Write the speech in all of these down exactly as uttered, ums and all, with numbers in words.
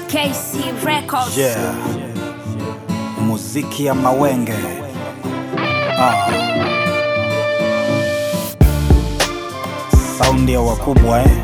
K C Records. Yeah. Muziki ya mawenge. Ah. Sound ya wakubwa eh.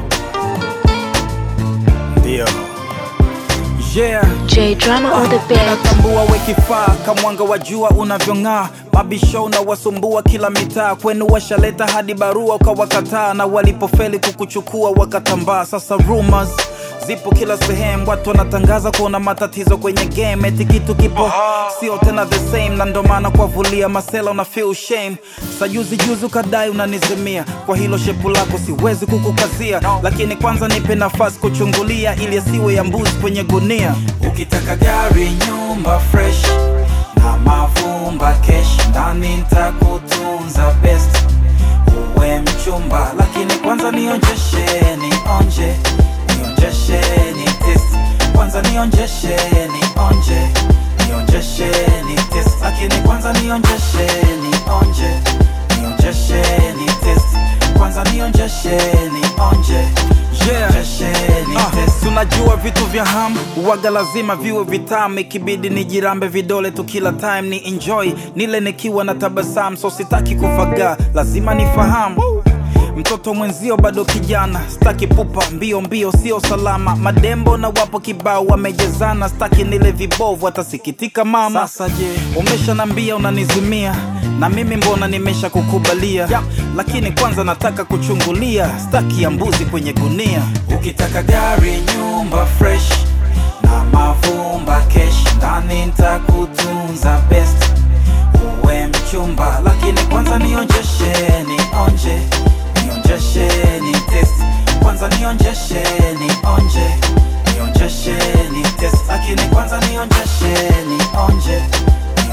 Ndio. Yeah. J Drama on the beat. Natambua we kifaa kamwanga wa jua unavyong'aa. Mabisho na wasumbua kila mitaa. Kwenu washaleta hadi barua ukawakataa, na walipofeli kukuchukua wakatambaa. Sasa rumors zipo kila sehemu, watu wanatangaza kuona matatizo kwenye game. Eti kitu kipo sio tena the same, na ndo maana kwa vulia masela una feel shame. Sajuzi juzi ukadai unanizimia, kwa hilo shepu lako siwezi kukukazia. Lakini kwanza nipe nafasi kuchungulia, ili asiwe ya mbuzi kwenye gunia. Ukitaka gari, nyumba fresh na mavumba cash, ndani nitakutunza best uwe mchumba. Lakini kwanza nionjeshe, nionje nionjeshe, ni test. Kwanza nionjeshe, nionje nionjeshe, ni test. Lakini kwanza nionjeshe, nionje nionjeshe, ni test. Kwanza nionjeshe, nionje nionjeshe, ni test. Tunajua vitu vya hamu uwaga lazima viwe vitamu, ikibidi nijirambe vidole tu kila time ni enjoy, nile nikiwa na tabasamu. So sitaki kufaga, lazima nifahamu mtoto mwenzio bado kijana. Staki pupa mbio mbio sio salama, madembo na wapo kibao wamejezana. Staki nile vibovu atasikitika mama. Sasa je, umeshanambia unanizimia, na mimi mbona nimesha kukubalia. Yep. Lakini kwanza nataka kuchungulia, staki ya mbuzi kwenye gunia. Ukitaka gari, nyumba fresh na mavumba cash, ndani nitakutunza best uwe mchumba. Lakini kwanza nionjeshe, nionje nionjeshe, ni test. Kwanza nionjeshe, nionje nionjeshe, ni test. Lakini kwanza nionjeshe, nionje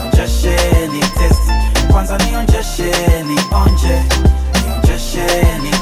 nionjeshe, ni test. Kwanza nionjeshe, nionje nionjeshe, ni